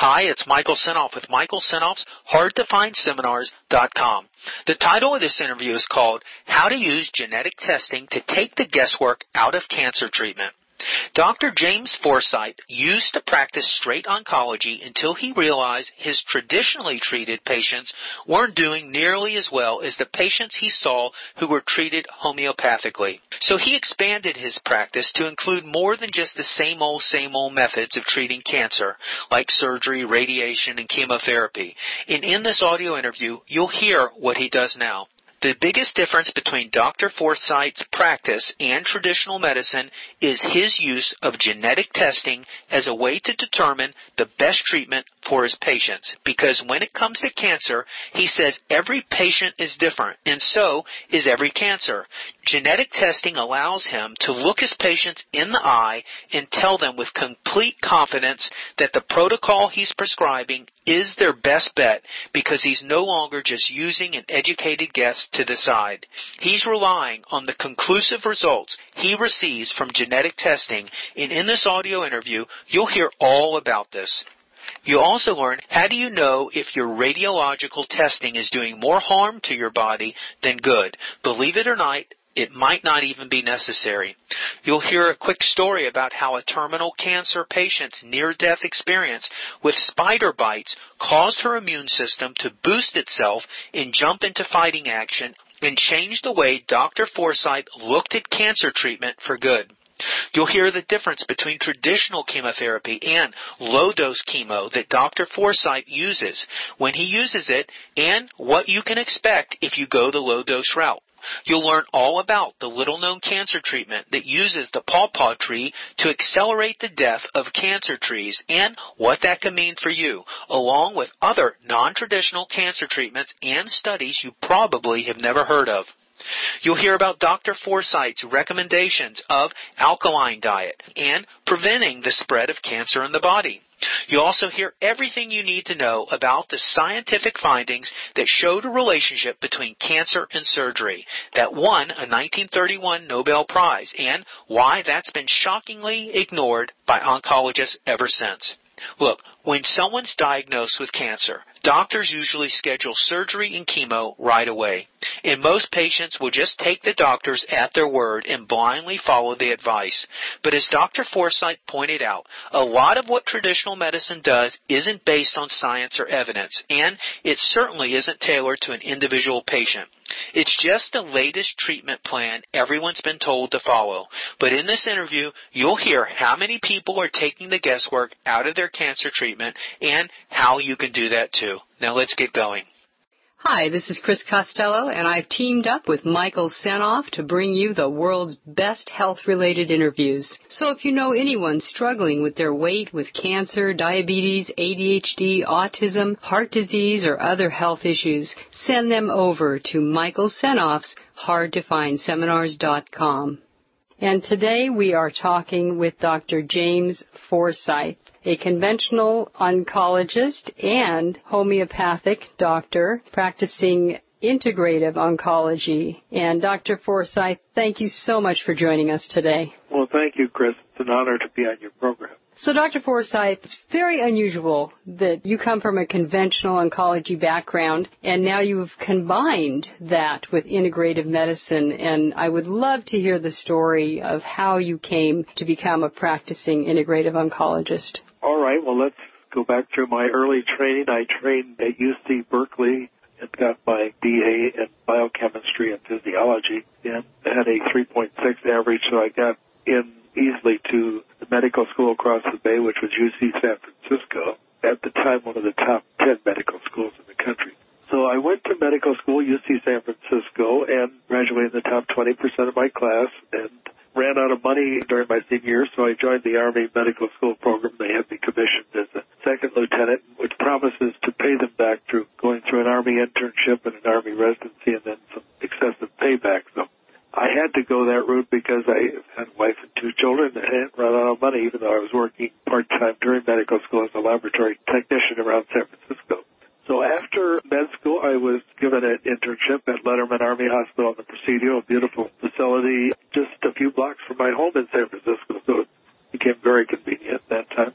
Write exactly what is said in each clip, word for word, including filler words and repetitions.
Hi, it's Michael Senoff with Michael Senoff's Hard to Find Seminars dot com. The title of this interview is called How to Use Genetic Testing to Take the Guesswork Out of Cancer Treatment. Doctor James Forsythe used to practice straight oncology until he realized his traditionally treated patients weren't doing nearly as well as the patients he saw who were treated homeopathically. So he expanded his practice to include more than just the same old, same old methods of treating cancer, like surgery, radiation, and chemotherapy. And in this audio interview, you'll hear what he does now. The biggest difference between Doctor Forsythe's practice and traditional medicine is his use of genetic testing as a way to determine the best treatment for his patients. Because when it comes to cancer, he says every patient is different, and so is every cancer. Genetic testing allows him to look his patients in the eye and tell them with complete confidence that the protocol he's prescribing is their best bet, because he's no longer just using an educated guess to decide. He's relying on the conclusive results he receives from genetic testing, and in this audio interview, you'll hear all about this. You'll also learn, how do you know if your radiological testing is doing more harm to your body than good? Believe it or not, it might not even be necessary. You'll hear a quick story about how a terminal cancer patient's near-death experience with spider bites caused her immune system to boost itself and jump into fighting action and change the way Doctor Forsythe looked at cancer treatment for good. You'll hear the difference between traditional chemotherapy and low-dose chemo that Doctor Forsythe uses, when he uses it, and what you can expect if you go the low-dose route. You'll learn all about the little-known cancer treatment that uses the pawpaw tree to accelerate the death of cancer trees and what that can mean for you, along with other non-traditional cancer treatments and studies you probably have never heard of. You'll hear about Doctor Forsythe's recommendations of alkaline diet and preventing the spread of cancer in the body. You'll also hear everything you need to know about the scientific findings that showed a relationship between cancer and surgery that won a nineteen thirty-one Nobel Prize, and why that's been shockingly ignored by oncologists ever since. Look, when someone's diagnosed with cancer, doctors usually schedule surgery and chemo right away. And most patients will just take the doctors at their word and blindly follow the advice. But as Doctor Forsythe pointed out, a lot of what traditional medicine does isn't based on science or evidence, and it certainly isn't tailored to an individual patient. It's just the latest treatment plan everyone's been told to follow. But in this interview, you'll hear how many people are taking the guesswork out of their cancer treatment and how you can do that too. Now let's get going. Hi, this is Chris Costello, and I've teamed up with Michael Senoff to bring you the world's best health-related interviews. So if you know anyone struggling with their weight, with cancer, diabetes, A D H D, autism, heart disease, or other health issues, send them over to Michael Senoff's Hard to Find Seminars dot com. And today we are talking with Doctor James Forsythe, a conventional oncologist and homeopathic doctor practicing integrative oncology. And Doctor Forsythe, thank you so much for joining us today. Well, thank you, Chris. It's an honor to be on your program. So, Doctor Forsythe, it's very unusual that you come from a conventional oncology background, and now you've combined that with integrative medicine, and I would love to hear the story of how you came to become a practicing integrative oncologist. All right, well, let's go back through my early training. I trained at U C Berkeley and got my B A in biochemistry and physiology, and had a three point six average, so I got in easily to the medical school across the bay, which was U C San Francisco, at the time one of the top ten medical schools in the country. So I went to medical school, U C San Francisco, and graduated in the top twenty percent of my class, and ran out of money during my senior year, so I joined the Army Medical School program. They had me commissioned as a second lieutenant, which promises to pay them back through going through an Army internship and an Army residency and then some excessive payback. So I had to go that route because I had a wife and two children and hadn't run out of money, even though I was working part-time during medical school as a laboratory technician around San Francisco. So after med school, I was given an internship at Letterman Army Hospital in the Presidio, a beautiful facility just a few blocks from my home in San Francisco, so it became very convenient at that time.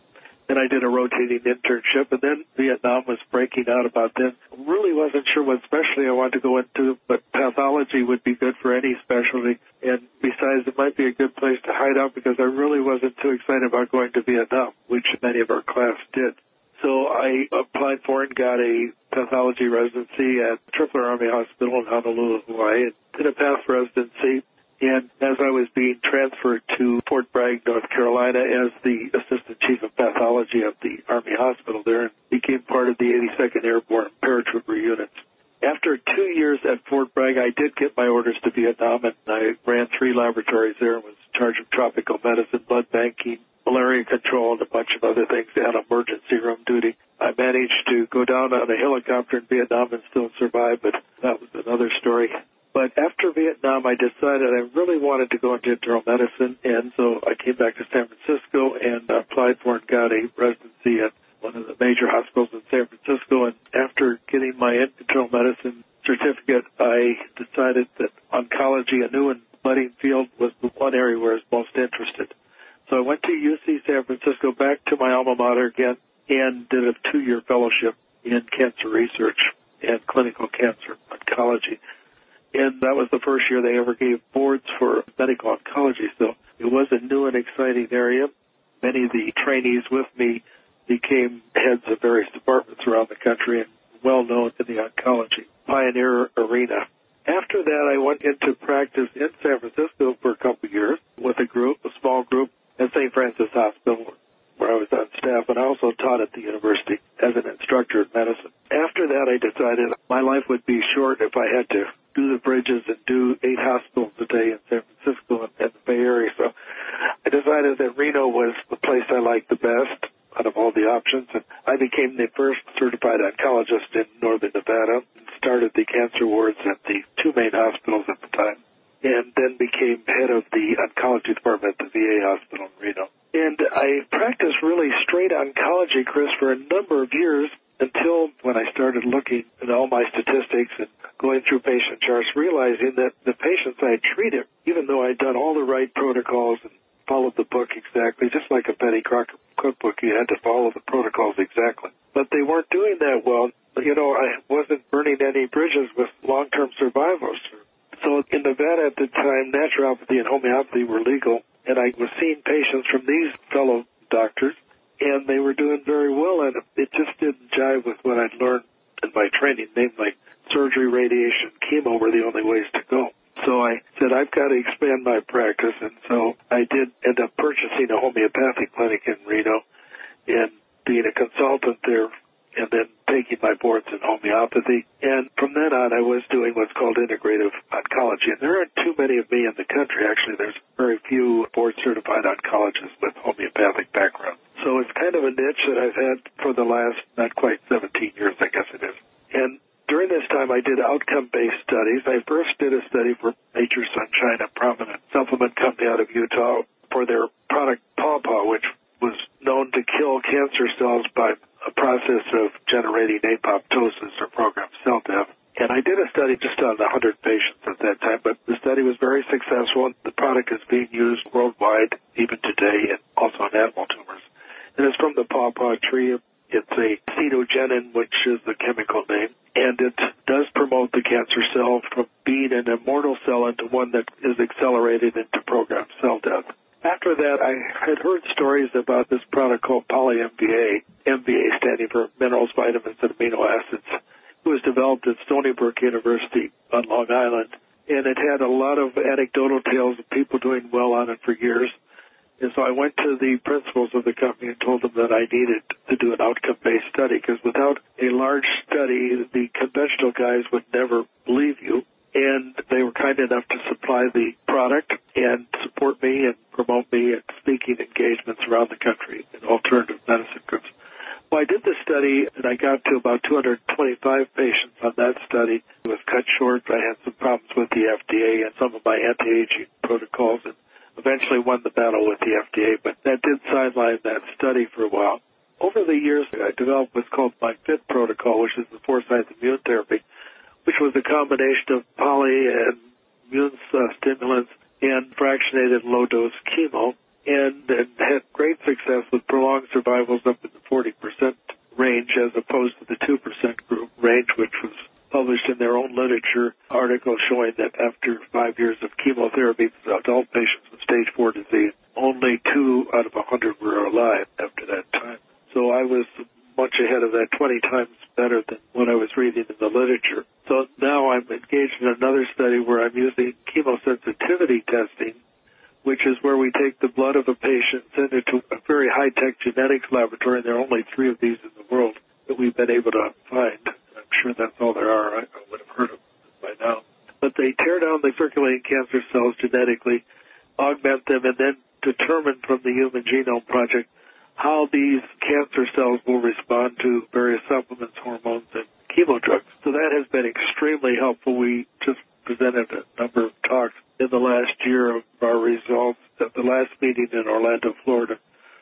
Then I did a rotating internship, and then Vietnam was breaking out about then. Really wasn't sure what specialty I wanted to go into, but pathology would be good for any specialty. And besides, it might be a good place to hide out because I really wasn't too excited about going to Vietnam, which many of our class did. So I applied for and got a pathology residency at Tripler Army Hospital in Honolulu, Hawaii, and did a path residency. And as I was being transferred to Fort Bragg, North Carolina, as the Assistant Chief of Pathology of the Army Hospital there, and became part of the eighty-second Airborne Paratrooper units. After two years at Fort Bragg, I did get my orders to Vietnam, and I ran three laboratories there and was in charge of tropical medicine, blood banking, malaria control, and a bunch of other things, and emergency room duty. I managed to go down on a helicopter in Vietnam and still survive, but that was another story. But after Vietnam, I decided I really wanted to go into internal medicine, and so I came back to San Francisco and applied for and got a residency at one of the major hospitals in San Francisco. And after getting my internal medicine certificate, I decided that oncology, a new and budding field, was the one area where I was most interested. So I went to U C San Francisco, back to my alma mater again, and did a two-year fellowship in cancer research and clinical cancer oncology. And that was the first year they ever gave boards for medical oncology, so it was a new and exciting area. Many of the trainees with me became heads of various departments around the country and well known in the oncology pioneer arena. After that, I went into practice in San Francisco for a couple of years with a group, a small group, at Saint Francis Hospital, where I was on staff, and I also taught at the university as an instructor in medicine. After that, I decided my life would be short if I had to do the bridges and do eight hospitals a day in San Francisco and, and the Bay Area. So I decided that Reno was the place I liked the best out of all the options, and I became the first certified oncologist in northern Nevada and started the cancer wards at the two main hospitals at the time, and then became head of the oncology department at the V A hospital in Reno. And I practiced really straight oncology, Chris, for a number of years until when I started looking at all my statistics and going through patient charts, realizing that the patients I had treated, even though I'd done all the right protocols and followed the book exactly, just like a Betty Crocker cookbook, you had to follow the protocols exactly. But they weren't doing that well. You know, I wasn't burning any bridges with long-term survivors. So in Nevada at the time, naturopathy and homeopathy were legal, and I was seeing patients from these fellow doctors, and they were doing very well, and it just didn't jive with what I'd learned in my training, namely surgery, radiation, chemo were the only ways to go. So I said, I've got to expand my practice, and so I did end up purchasing a homeopathic clinic in Reno and being a consultant there, and then taking my boards in homeopathy. And from then on, I was doing what's called integrative oncology. And there aren't too many of me in the country. Actually, there's very few board-certified oncologists with homeopathic background. So it's kind of a niche that I've had for the last, not quite seventeen years, I guess it is. And during this time, I did outcome-based studies. I first did a study for Nature Sunshine, a prominent supplement company out of Utah, for their product Pawpaw, which was known to kill cancer cells by a process of generating apoptosis or programmed cell death. And I did a study just on one hundred patients at that time, but the study was very successful. The product is being used worldwide, even today, and also in animal tumors. And it's from the pawpaw tree. It's a cetogenin, which is the chemical name, and it does promote the cancer cell from being an immortal cell into one that is accelerated into programmed cell death. After that, I had heard stories about this product called Poly-M V A, M V A standing for minerals, vitamins, and amino acids. It was developed at Stony Brook University on Long Island, and it had a lot of anecdotal tales of people doing well on it for years. And so I went to the principals of the company and told them that I needed to do an outcome-based study, because without a large study, the conventional guys would never believe you. And they were kind enough to supply the product and support me and promote me at speaking engagements around the country in alternative medicine groups. Well, I did this study, and I got to about two hundred twenty-five patients on that study. It was cut short. I had some problems with the F D A and some of my anti-aging protocols, and eventually won the battle with the F D A, but that did sideline that study for a while. Over the years, I developed what's called my FIT protocol, which is the Forsyth Immune Therapy, which was a combination of poly and immune uh, stimulants and fractionated low-dose chemo. and, and had great success with prolonged survivals up in the forty percent range as opposed to the two percent group range, which was published in their own literature article showing that after five years of chemotherapy, adult patients with stage four disease, only two out of a hundred were alive after that time. So I was much ahead of that, twenty times better than what I was reading in the literature. So now I'm engaged in another study where I'm using chemosensitivity testing, which is where we take the blood of a patient, send it to a very high-tech genetics laboratory, and there are only three of these in the world that we've been able to find. I'm sure that's all there are. I, I would have heard of them by now. But they tear down the circulating cancer cells genetically, augment them, and then determine from the Human Genome Project how these cancer cells will respond to various supplements, hormones, and chemo drugs. So that has been extremely helpful. We just presented a number of talks in the last year of our results at the last meeting in Orlando, Florida.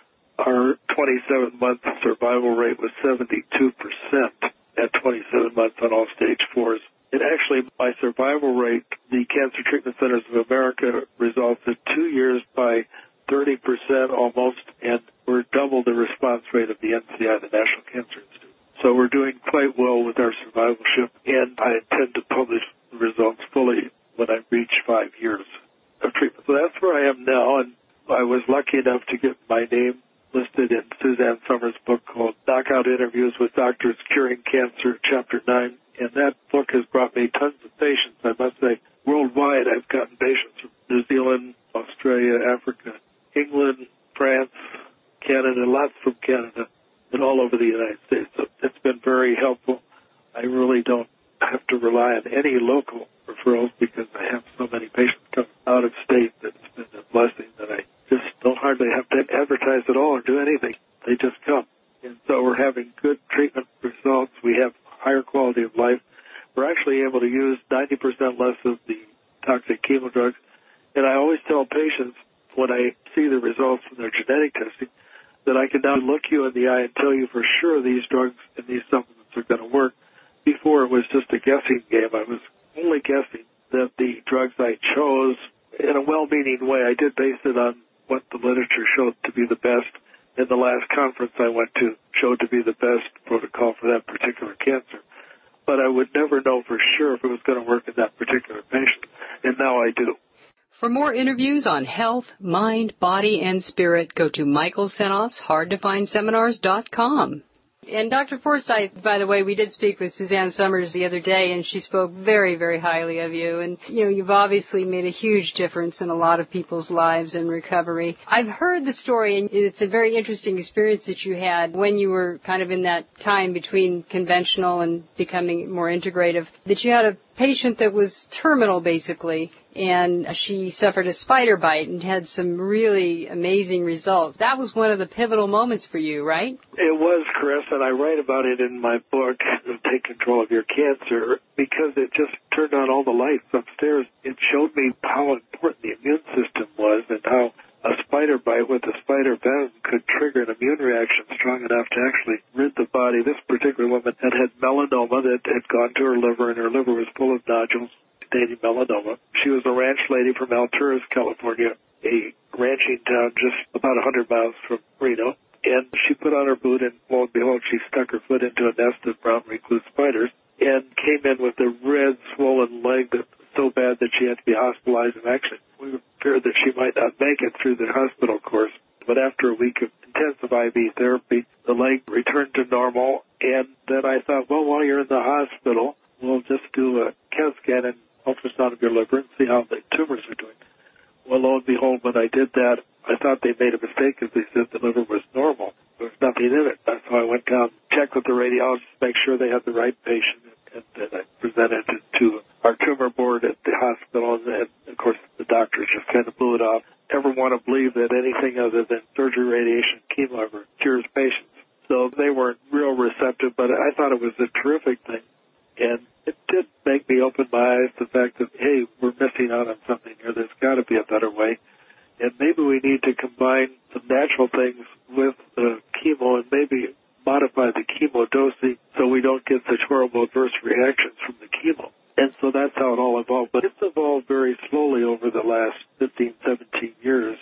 Our twenty-seven month survival rate was seventy-two percent at twenty-seven months on all stage fours. And actually, by survival rate, the Cancer Treatment Centers of America results at two years by thirty percent almost, and we're double the response rate of the N C I, the National Cancer Institute. So we're doing quite well with our survivorship, and I intend to publish the results fully when I reach five years of treatment. So that's where I am now, and I was lucky enough to get my name listed in Suzanne Summers' book called Knockout Interviews with Doctors Curing Cancer, Chapter nine, and that book has brought me tons of patients. I must say, worldwide, I've gotten patients from New Zealand, Australia, Africa, England, France, Canada, lots from Canada, and all over the United States. So it's been very helpful. I really don't have to rely on any local referrals because I have so many patients come out of state that it's been a blessing that I just don't hardly have to advertise at all or do anything. They just come. And so we're having good treatment results. We have higher quality of life. We're actually able to use ninety percent less of the toxic chemo drugs. And I always tell patients when I see the results from their genetic testing that I can now look you in the eye and tell you for sure these drugs and these supplements are going to work. Before it was just a guessing game. I was only guessing that the drugs I chose in a well-meaning way. I did base it on what the literature showed to be the best. In the last conference I went to showed to be the best protocol for that particular cancer. But I would never know for sure if it was going to work in that particular patient. And now I do. For more interviews on health, mind, body, and spirit, go to Michael Senoff's hard to find seminars dot com. And Doctor Forsythe, by the way, we did speak with Suzanne Summers the other day, and she spoke very, very highly of you. And, you know, you've obviously made a huge difference in a lot of people's lives in recovery. I've heard the story, and it's a very interesting experience that you had when you were kind of in that time between conventional and becoming more integrative, that you had a patient that was terminal, basically, and she suffered a spider bite and had some really amazing results. That was one of the pivotal moments for you, right? It was, Chris, and I write about it in my book, Take Control of Your Cancer, because it just turned on all the lights upstairs. It showed me how important the immune system was and how a spider bite with a spider venom could trigger an immune reaction strong enough to actually rid the body. This particular woman had had melanoma that had gone to her liver, and her liver was full of nodules containing melanoma. She was a ranch lady from Alturas, California, a ranching town just about one hundred miles from Reno. And she put on her boot, and lo and behold, she stuck her foot into a nest of brown recluse spiders and came in with a red, swollen leg that was so bad that she had to be hospitalized. And actually, we feared that she might not make it through the hospital course. But after a week of intensive I V therapy, the leg returned to normal. And then I thought, well, while you're in the hospital, we'll just do a C A T scan and ultrasound of your liver and see how the tumors are doing. Well, lo and behold, when I did that, I thought they made a mistake because they said the liver was normal. There was nothing in it. That's why I went down, checked with the radiologist, make sure they had the right patient, and then I presented it to our tumor board at the hospital, and of course the doctors just kind of blew it off. Never want to believe that anything other than surgery, radiation, chemo ever cures patients. So they weren't real receptive, but I thought it was a terrific thing. And it did make me open my eyes to the fact that, hey, we're missing out on something here. There's got to be a better way. And maybe we need to combine some natural things with the chemo and maybe modify the chemo dosing so we don't get such horrible adverse reactions from the chemo. And so that's how it all evolved. But it's evolved very slowly over the last fifteen, seventeen years.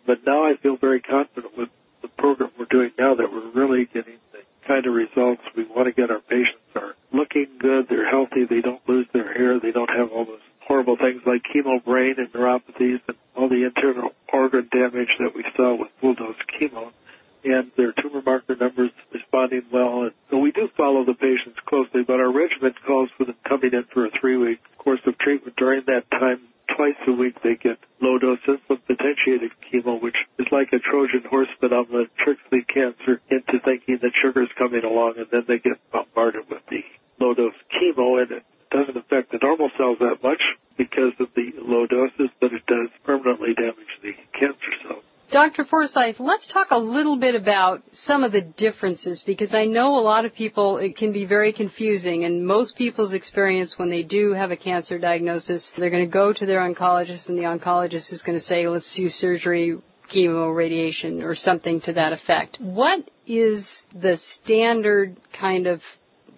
But now I feel very confident with the program we're doing now that we're really getting the kind of results we want to get. Our patients are looking good, they're healthy, they don't lose their hair, they don't have all those horrible things like chemo brain and neuropathies and all the internal organ damage that we saw with full-dose chemo. And their tumor marker numbers responding well. And so we do follow the patients closely, but our regimen calls for them coming in for a three-week course of treatment. During that time, twice a week, they get low-dose insulin-potentiated chemo, which is like a Trojan horse phenomenon, tricks the cancer into thinking that sugar is coming along, and then they get bombarded with the low-dose chemo, and it doesn't affect the normal cells that much because of the low doses, but it does permanently damage the cancer cells. Doctor Forsythe, let's talk a little bit about some of the differences, because I know a lot of people, it can be very confusing, and most people's experience when they do have a cancer diagnosis, they're going to go to their oncologist, and the oncologist is going to say, let's do surgery, chemo, radiation, or something to that effect. What is the standard kind of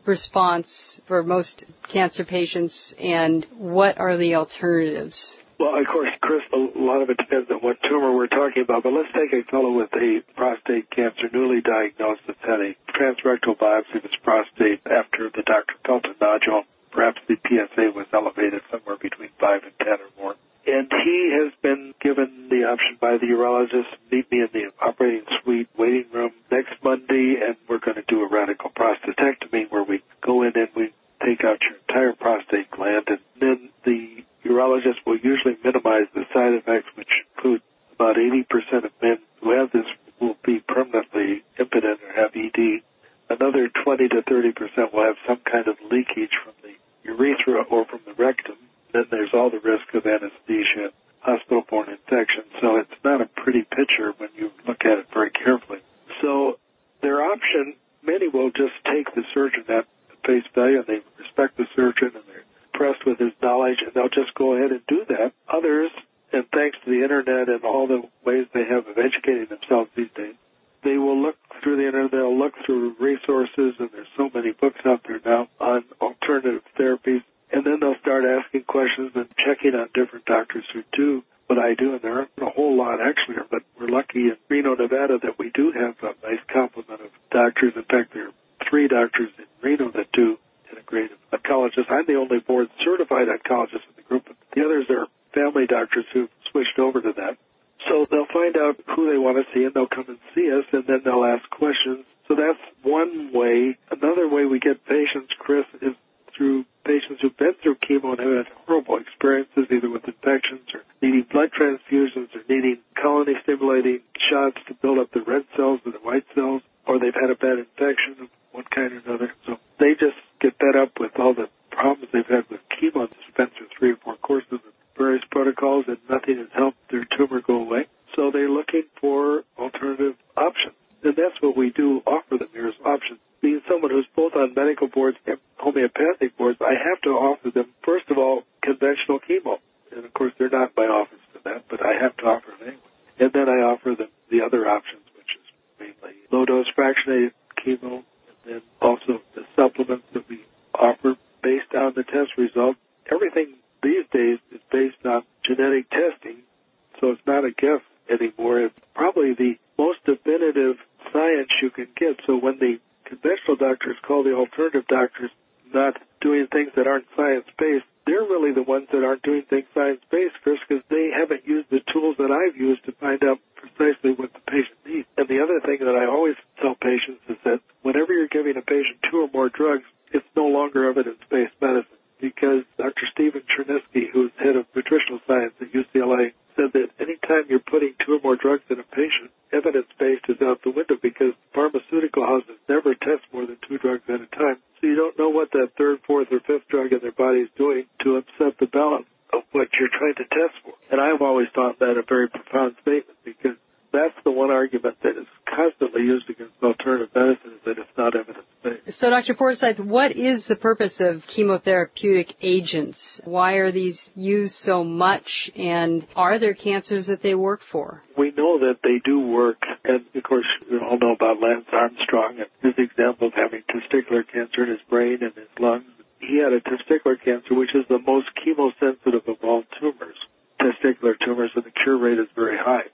response for most cancer patients, and what are the alternatives? Well, of course, Chris, a lot of it depends on what tumor we're talking about, but let's take a fellow with a prostate cancer, newly diagnosed, that's had a transrectal biopsy of his prostate after the doctor felt a nodule. Perhaps the P S A was elevated somewhere between five and ten or more. And he has been given the option by the urologist, meet me in the operating suite waiting room next Monday, and we're going to do a radical prostatectomy where we go in and we take out your entire prostate gland, and then the urologist will usually minimize the side effects, which include about eighty percent of men who have this will be permanently impotent or have E D. Another twenty to thirty percent will have some kind of leakage from the urethra or from the rectum. Then there's all the risk of anesthesia, hospital-borne infection. So it's not a pretty picture when you look at it very carefully. So their option, many will just take the surgeon at face value, and they respect the surgeon, and they're impressed with his knowledge, and they'll just go ahead and do that. Others, and thanks to the Internet and all the ways they have of educating themselves these days, they will look through the Internet, they'll look through resources, and there's so many books out there now on alternative therapies, and then they'll start asking questions and checking on different doctors who do what I do, and there aren't a whole lot actually, but we're lucky in Reno, Nevada that we do have a nice complement of doctors. In fact, there are three doctors in Reno that do integrative oncologists. I'm the only board-certified oncologist in the group, but the others are family doctors who've switched over to that. So they'll find out who they want to see, and they'll come and see us, and then they'll ask questions. So that's one way. Another way we get patients, Chris, is through patients who've been through chemo and have had horrible experiences, either with infections or needing blood transfusions or needing colony-stimulating shots to build up the red cells or the white cells, or they've had a bad infection of one kind or another. So they just get fed up with all the problems they've had with chemo. They've been through three or four courses of various protocols, and nothing has helped their tumor go away. So they're looking for alternative options. And that's what we do offer them here as options. Being someone who's both on medical boards and homeopathic boards, I have to offer them, first of all, conventional chemo. And, of course, they're not in my office for that, but I have to offer them anyway. And then I offer them the other options, which is mainly low-dose fractionated chemo, and then also the supplements that we offer based on the test results. Everything these days is based on genetic testing, so it's not a guess anymore. It's probably the most definitive science you can get. So when the conventional doctors call the alternative doctors not doing things that aren't science-based, they're really the ones that aren't doing things science-based, Chris, because they haven't used the tools that I've used to find out precisely what the patient needs. And the other thing that I always tell patients is that whenever you're giving a patient two or more drugs, it's no longer evidence-based medicine, because Doctor Stephen Chernisky, who's head of nutritional science at U C L A, said that anytime you're putting two or more drugs in a patient, evidence-based is out the window, because pharmaceutical houses never test more than two drugs at a time. So you don't know what that third, fourth, or fifth drug in their body is doing to upset the balance of what you're trying to test for. And I've always thought that a very profound statement, because that's the one argument that is constantly used against alternative medicine, is that it's not evidence-based. So, Doctor Forsythe, what is the purpose of chemotherapeutic agents? Why are these used so much, and are there cancers that they work for? We know that they do work, and of course, we all know about Lance Armstrong and his example of having testicular cancer in his brain and his lungs. He had a testicular cancer, which is the most chemosensitive of all tumors, testicular tumors, and the cure rate is very high.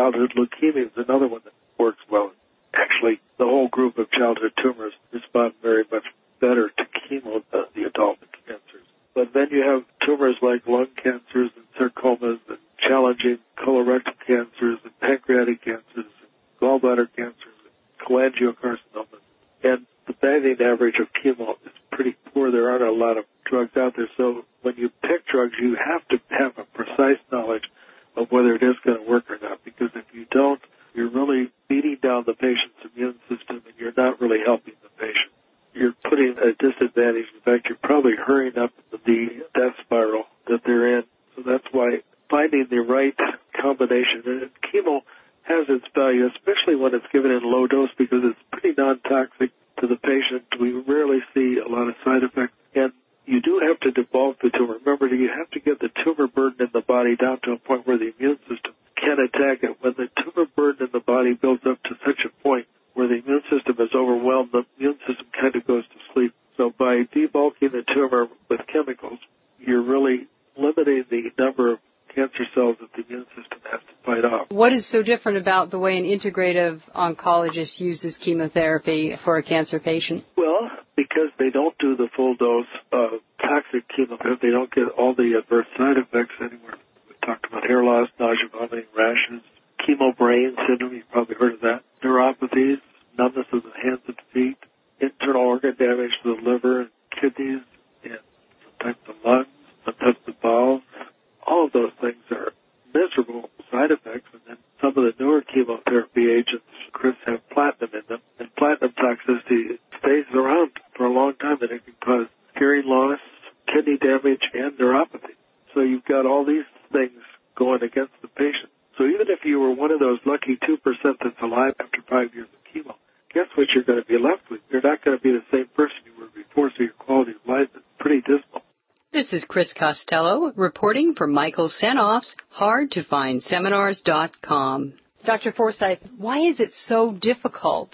childhood leukemia is another one that works well. Actually, the whole group of childhood tumors respond very much better to chemo than the adult cancers. But then you have tumors like lung cancers and sarcomas and challenging colorectal cancers and pancreatic cancers and gallbladder cancers and cholangiocarcinomas. And the batting average of chemo is pretty poor. There aren't a lot of drugs out there. So when you pick drugs, you have to have a precise knowledge of whether it is going to work or not. Because if you don't, you're really beating down the patient's immune system and you're not really helping the patient. You're putting a disadvantage. In fact, you're probably hurrying up the death spiral that they're in. So that's why finding the right combination. And chemo has its value, especially when it's given in low dose because it's pretty non-toxic to the patient. We rarely see a lot of side effects. And you do have to debulk the tumor. Remember, you have to get the tumor burden in the body down to a point where the immune system can attack it. When the tumor burden in the body builds up to such a point where the immune system is overwhelmed, the immune system kind of goes to sleep. So by debulking the tumor with chemicals, you're really limiting the number of cancer cells that the immune system has to fight off. What is so different about the way an integrative oncologist uses chemotherapy for a cancer patient? Well, because they don't do the full dose of toxic chemotherapy, they don't get all the adverse side effects anywhere. We talked about hair loss, nausea, vomiting, rashes, chemo brain syndrome, you've probably heard of that, neuropathies, numbness of the hands and feet, internal organ damage to the liver and kidneys, and sometimes the lungs, sometimes the bowels. All of those things are miserable side effects. And then some of the newer chemotherapy agents, Chris, have platinum in them. And platinum toxicity stays around for a long time, and it can cause hearing loss, kidney damage, and neuropathy. So you've got all these things going against the patient. So even if you were one of those lucky two percent that's alive after five years of chemo, guess what you're going to be left with? You're not going to be the same person you were before, so your quality of life is pretty dismal. This is Chris Costello reporting for Michael Senoff's hard to find seminars dot com. Doctor Forsythe, why is it so difficult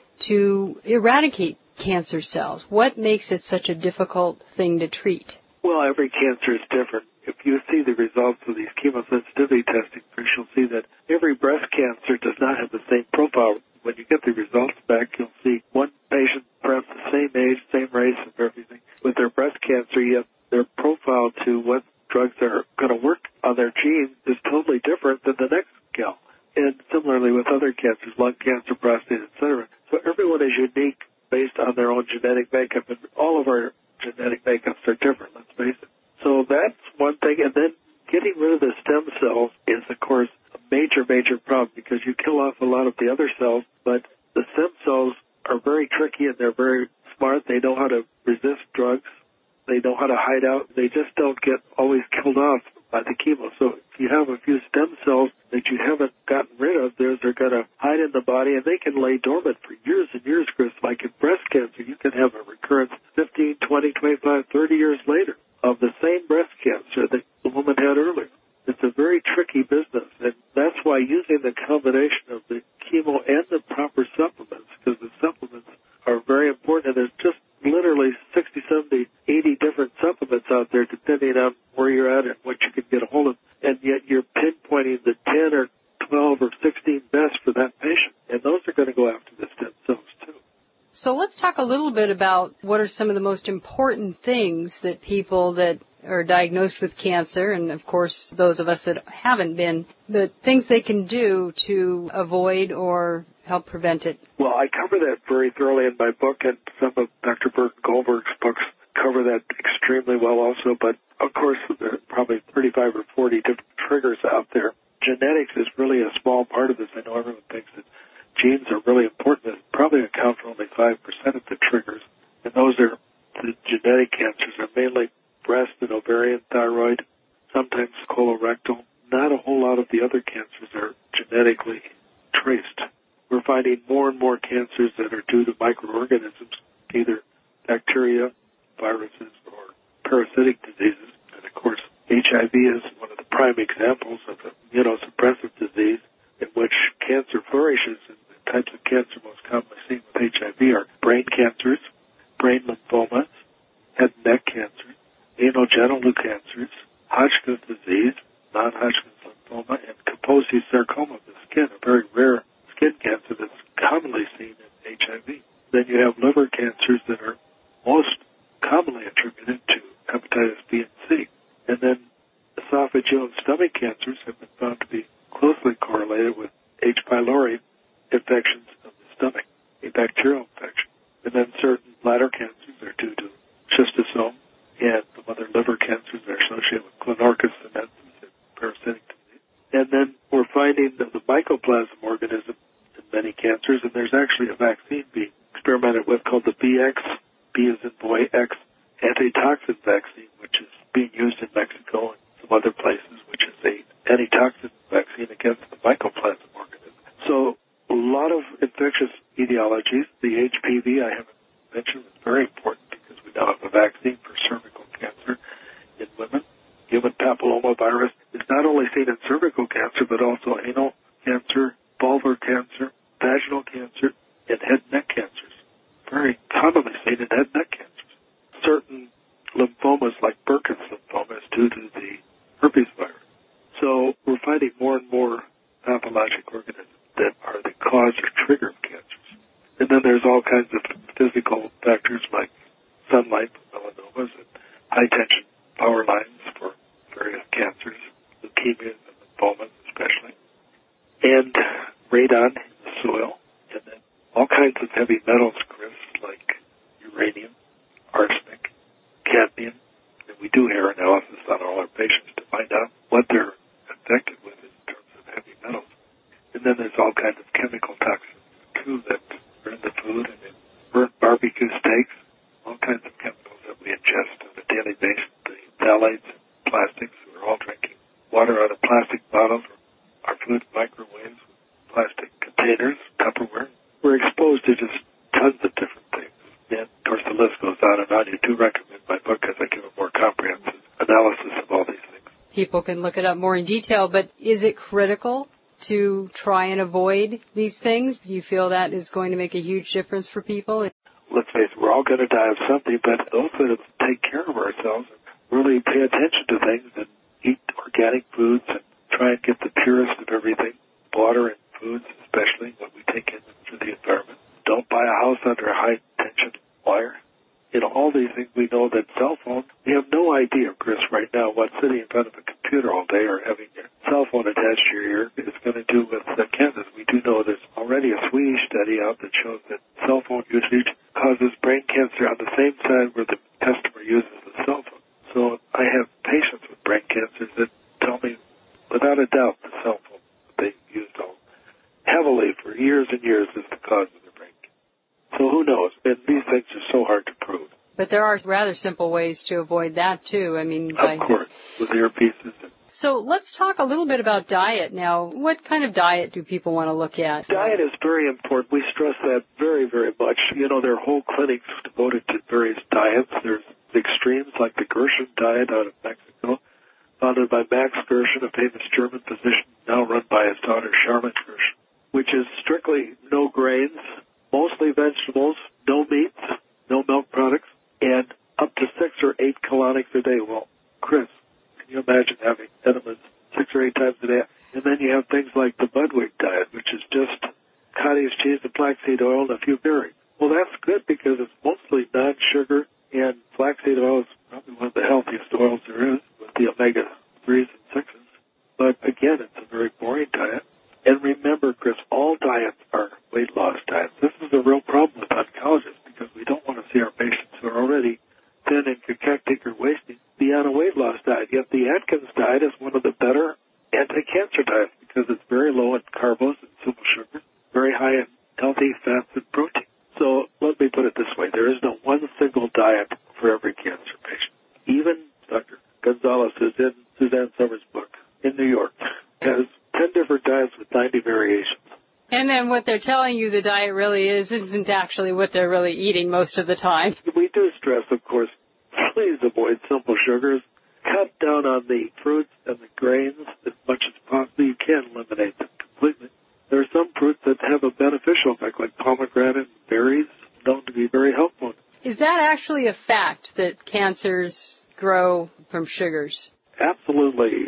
to eradicate cancer cells? What makes it such a difficult thing to treat? Well, every cancer is different. If you see the results of these chemosensitivity testing, you'll see that every breast cancer does not have the same profile. When you get the results back, you'll see one patient, perhaps the same age, same race, and everything. With their breast cancer, yet their profile to what drugs are going to work on their genes is totally different than the next gal. And similarly with other cancers, lung cancer, prostate, et cetera. So everyone is unique based on their own genetic makeup, and all of our genetic makeups are different, let's face it. So that's one thing. And then getting rid of the stem cells is, of course, a major, major problem because you kill off a lot of the other cells, but the stem cells are very tricky and they're very smart. They know how to resist drugs. They know how to hide out. They just don't get always killed off by the chemo. So if you have a few stem cells that you haven't gotten rid of, those are going to hide in the body, and they can lay dormant for years and years, Chris. Like in breast cancer, you can have a recurrence fifteen, twenty, twenty-five, thirty years later of the same breast cancer that the woman had earlier. It's a very tricky business, and that's why using the combination of the chemo and the proper supplements, because the supplements are very important, and there's just literally sixty, seventy, eighty different supplements out there depending on where you're at and what you can get a hold of, and yet you're pinpointing the ten or twelve or sixteen best for that patient, and those are going to go after the stem cells too. So let's talk a little bit about what are some of the most important things that people that are diagnosed with cancer, and of course those of us that haven't been, the things they can do to avoid or help prevent it. Well, I cover that very thoroughly in my book, and some of Doctor Burton Goldberg's books cover that extremely well also, but of course there are probably thirty-five or forty different triggers out there. Genetics is really a small part of this. I know everyone thinks that genes are really important. They probably account for only five percent of the triggers, and those are the genetic cancers are mainly breast and ovarian, thyroid, sometimes colorectal. Not a whole lot of the other cancers are genetically traced. We're finding more and more cancers that are due to microorganisms, either bacteria, viruses, or parasitic diseases. And of course, H I V is one of the prime examples of an immunosuppressive disease in which cancer flourishes. And the types of cancer most commonly seen with H I V are brain cancers, brain lymphomas, head and neck cancers, anal genital cancers, Hodgkin's disease, non-Hodgkin's lymphoma and Kaposi sarcoma of the skin, a very rare skin cancer that's commonly seen in H I V. Then you have liver cancers that are most commonly attributed to hepatitis B and C. And then esophageal and stomach cancers have been found to be closely correlated with H. pylori infections of the stomach, a bacterial infection. And then certain bladder cancers are due to schistosome, and some other liver cancers are associated with Clonorchis sinensis and parasitic disease. And then we're finding that the mycoplasma organism in many cancers, and there's actually a vaccine being experimented with called the B X, B as in boy, X, antitoxin vaccine, which is being used in Mexico and some other places, which is a antitoxin vaccine against the mycoplasma organism. So a lot of infectious etiologies. The H P V I haven't mentioned is very important because we now have a vaccine for cervical cancer in women. Human papillomavirus is not only seen in cervical cancer, but also anal cancer, vulvar cancer, vaginal cancer, and head and neck cancers. Very commonly seen in head and neck cancers. Certain lymphomas like Burkitt's lymphoma is due to the herpes virus. So we're finding more and more pathologic organisms that are the cause or trigger of cancers. And then there's all kinds of physical factors like sunlight for melanomas and high-tension power lines for various cancers, leukemias and lymphomas especially, and radon in the soil, and then all kinds of heavy metals, Chris, like uranium, arsenic, cadmium, and we do hair analysis on all our patients to find out what they're infected with in terms of heavy metals. And then there's all kinds of chemical toxins, too, that are in the food and in burnt barbecue steaks, all kinds of chemicals that we ingest on a daily basis, the phthalates and plastics. We're all drinking water out of plastic bottles, our food microwaves with plastic containers, Tupperware. We're exposed to just tons of different things. And, of course, the list goes on and on. You do recommend my book because I give a more comprehensive analysis of all these things. People can look it up more in detail, but is it critical to try and avoid these things? Do you feel that is going to make a huge difference for people? Let's face it, we're all going to die of something, but those that take care of ourselves and really pay attention to things and eat organic foods and try and get the purest of everything, water and foods especially, what we take in through the environment. Don't buy a house under high-tension wire. In all these things, we know that cell phones, we have no idea, Chris, right now, what sitting in front of a computer all day or having your cell phone attached to your ear is going to do with the cancer. We do know there's already a Swedish study out that shows that cell phone usage causes brain cancer on the same side where the customer uses the cell phone. So I have patients with brain cancers that tell me, without a doubt, the cell phone they used all heavily for years and years is the cause of their brain cancer. So who knows? And these things are so hard to prove. But there are rather simple ways to avoid that, too. I mean, by... Of course, with earpieces. And... So let's talk a little bit about diet now. What kind of diet do people want to look at? Diet is very important. We stress that very, very much. You know, there are whole clinics devoted to various diets. There's extremes like the Gershon diet out of Mexico, founded by Max Gershon, a famous German physician, now run by his daughter Charlotte Gershon, which is strictly no grains, mostly vegetables, no meats, no milk products, and up to six or eight colonics a day. Well, Chris, can you imagine having enemas six or eight times a day? And then you have things like the Budwig diet, which is just cottage cheese and flaxseed oil and a few berries. Well, that's good because it's mostly non-sugar, and flaxseed oil is probably one of the healthiest oils there is with the omega threes and sixes. But again, it's a very boring diet. And remember, Chris, all diets are weight loss diets. This is a real problem with oncologists because we don't want to see our patients who are already thin and cachectic or wasting be on a weight loss diet. Yet the Atkins diet is one of the better anti-cancer diets because it's very low in carbs and simple sugars, very high in healthy fats and protein. So let me put it this way. There is no one single diet for every cancer patient. Even Doctor Gonzalez, who's in Suzanne Summers' book in New York, has ten different diets with ninety variations. And then what they're telling you the diet really is isn't actually what they're really eating most of the time. We do stress, of course, please avoid simple sugars. Cut down on the fruits and the grains as much as possible. You can't eliminate them completely. There are some fruits that have a beneficial effect, like pomegranate and berries, known to be very helpful. Is that actually a fact that cancers grow from sugars? Absolutely. Autoimmune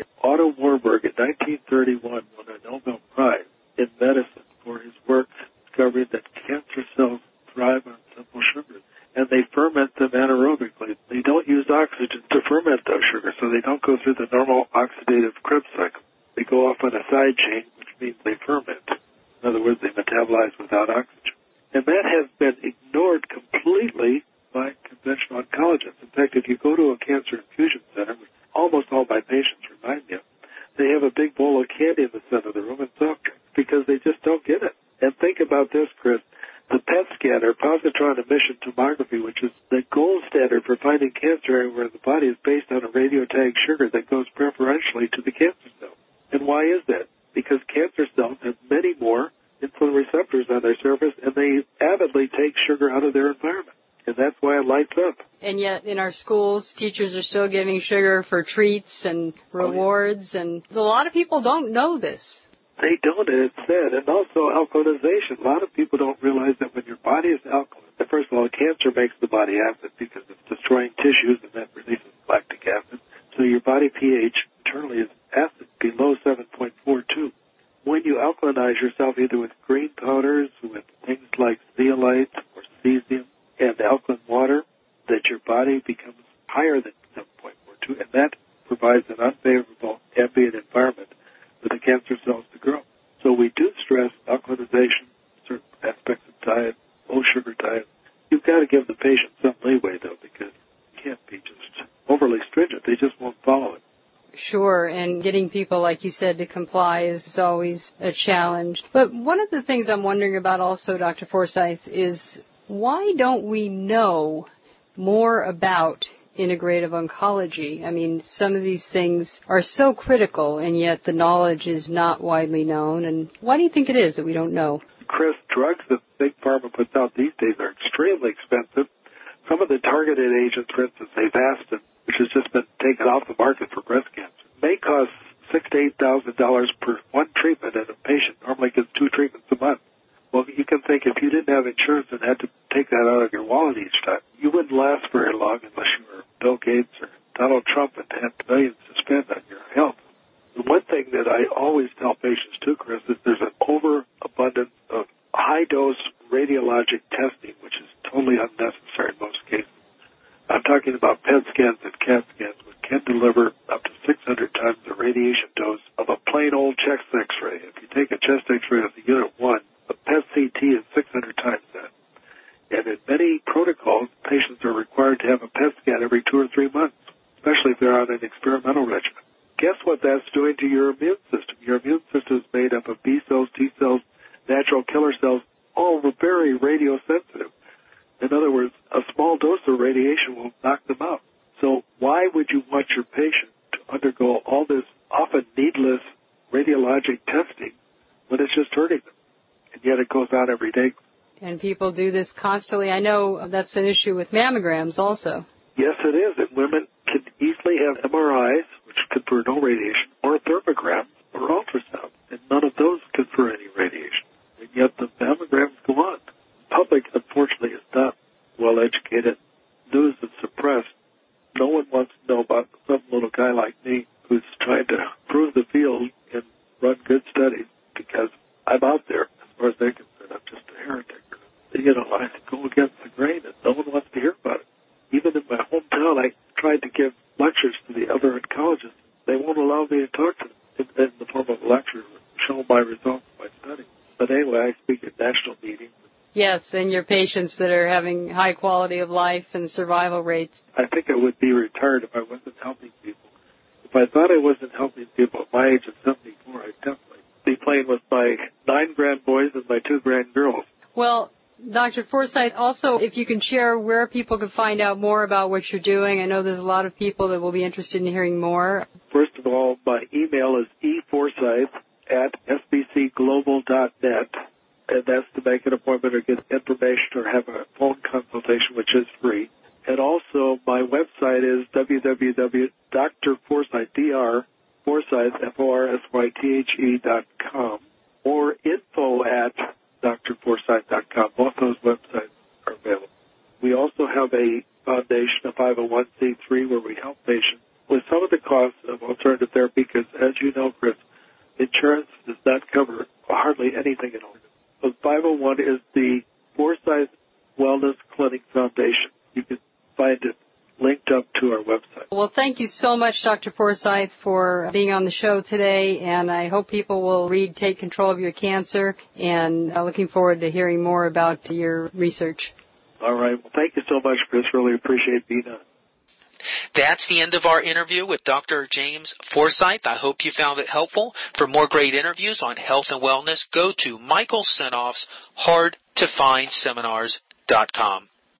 Otto Warburg in nineteen thirty-one won a Nobel Prize in medicine for his work discovering that cancer cells thrive on simple sugars, and they ferment them anaerobically. They don't use oxygen to ferment those sugars, so they don't go through the normal oxidative Krebs cycle. They go off on a side chain, which means they ferment. In other words, they metabolize without oxygen. And that has been ignored completely by conventional oncologists. In fact, if you go to a cancer infusion center, which almost all my patients remind me of, they have a big bowl of candy in the center of the room and soft drinks because they just don't get it. And think about this, Chris. The P E T scan, or positron emission tomography, which is the gold standard for finding cancer anywhere in the body, is based on a radiotagged sugar that goes preferentially to the cancer cell. And why is that? Because cancer cells have many more insulin receptors on their surface, and they avidly take sugar out of their environment. And that's why it lights up. And yet in our schools, teachers are still giving sugar for treats and rewards, oh, yeah. and a lot of people don't know this. They don't, and it's sad. And also alkalinization. A lot of people don't realize that when your body is alkaline, first of all, cancer makes the body acid because it's destroying tissues, and that releases lactic acid. So your body pH internally is acid, below seven point four two. When you alkalinize yourself either with green powders, with things like zeolite or cesium, and alkaline water, that your body becomes higher than seven point four two, and that provides an unfavorable ambient environment for the cancer cells to grow. So we do stress alkalinization, certain aspects of diet, low-sugar diet. You've got to give the patient some leeway, though, because you can't be just overly stringent. They just won't follow it. Sure, and getting people, like you said, to comply is always a challenge. But one of the things I'm wondering about also, Doctor Forsythe, is why don't we know more about integrative oncology? I mean, some of these things are so critical, and yet the knowledge is not widely known. And why do you think it is that we don't know? Chris, drugs that Big Pharma puts out these days are extremely expensive. Some of the targeted agents, for instance, Avastin, which has just been taken off the market for breast cancer, may cost six to eight thousand dollars per one treatment, and a patient normally gets two treatments a month. Well, you can think if you didn't have insurance and had to take that out of your wallet each time, you wouldn't last very long unless you were Bill Gates or Donald Trump and had millions to spend on your health. The one thing that I always tell patients too, Chris, is there's an overabundance of high-dose radiologic testing, which is totally unnecessary in most cases. I'm talking about P E T scans and CAT scans, which can deliver up to six hundred times the radiation dose of a plain old chest X-ray. If you take a chest X-ray as a unit one, a P E T C T is six hundred times that. And in many protocols, patients are required to have a P E T scan every two or three months, especially if they're on an experimental regimen. Guess what that's doing to your immune system? Your immune system is made up of B cells, T cells, natural killer cells, all very radiosensitive. In other words, a small dose of radiation will knock them out. So why would you want your patient to undergo all this often needless radiologic testing when it's just hurting them? And yet it goes on every day. And people do this constantly. I know that's an issue with mammograms also. Yes, it is. And women can easily have M R Is, which confer no radiation, or thermograms, or ultrasound. And none of those confer any radiation. And yet the mammograms go on. The public, unfortunately, is not well educated. News is suppressed. No one wants to know about some little guy like me who's trying to prove the field and run good studies, because I'm out there. As far as they're concerned, I'm just a heretic. You know, I go against the grain, and no one wants to hear about it. Even in my hometown, I tried to give lectures to the other oncologists. They won't allow me to talk to them in, in the form of a lecture, show my results of my study. But anyway, I speak at national meetings. Yes, and your patients that are having high quality of life and survival rates. I think I would be retired if I wasn't helping people. If I thought I wasn't helping people at my age of seventy-four, I'd definitely be playing with my nine grand boys and my two grand girls. Well, Doctor Forsythe, also, if you can share where people can find out more about what you're doing. I know there's a lot of people that will be interested in hearing more. First of all, my email is e forsythe at s b c global dot net, and that's to make an appointment or get information or have a phone consultation, which is free. And also, my website is w w w dot d r forsythe, D R, Forsythe, F O R S Y T H E dot com, or info at d r forsythe dot com. Both those websites are available. We also have a foundation, a five oh one c three, where we help patients with some of the costs of alternative therapy, because as you know, Chris, insurance does not cover hardly anything at all. So five oh one is the Forsyth Wellness Clinic Foundation. You can find it linked up to our website. Well, thank you so much, Doctor Forsyth, for being on the show today, and I hope people will read Take Control of Your Cancer, and uh, looking forward to hearing more about your research. All right. Well, thank you so much, Chris. Really appreciate being on. That's the end of our interview with Doctor James Forsyth. I hope you found it helpful. For more great interviews on health and wellness, go to Michael Senoff's hard to find seminars dot com.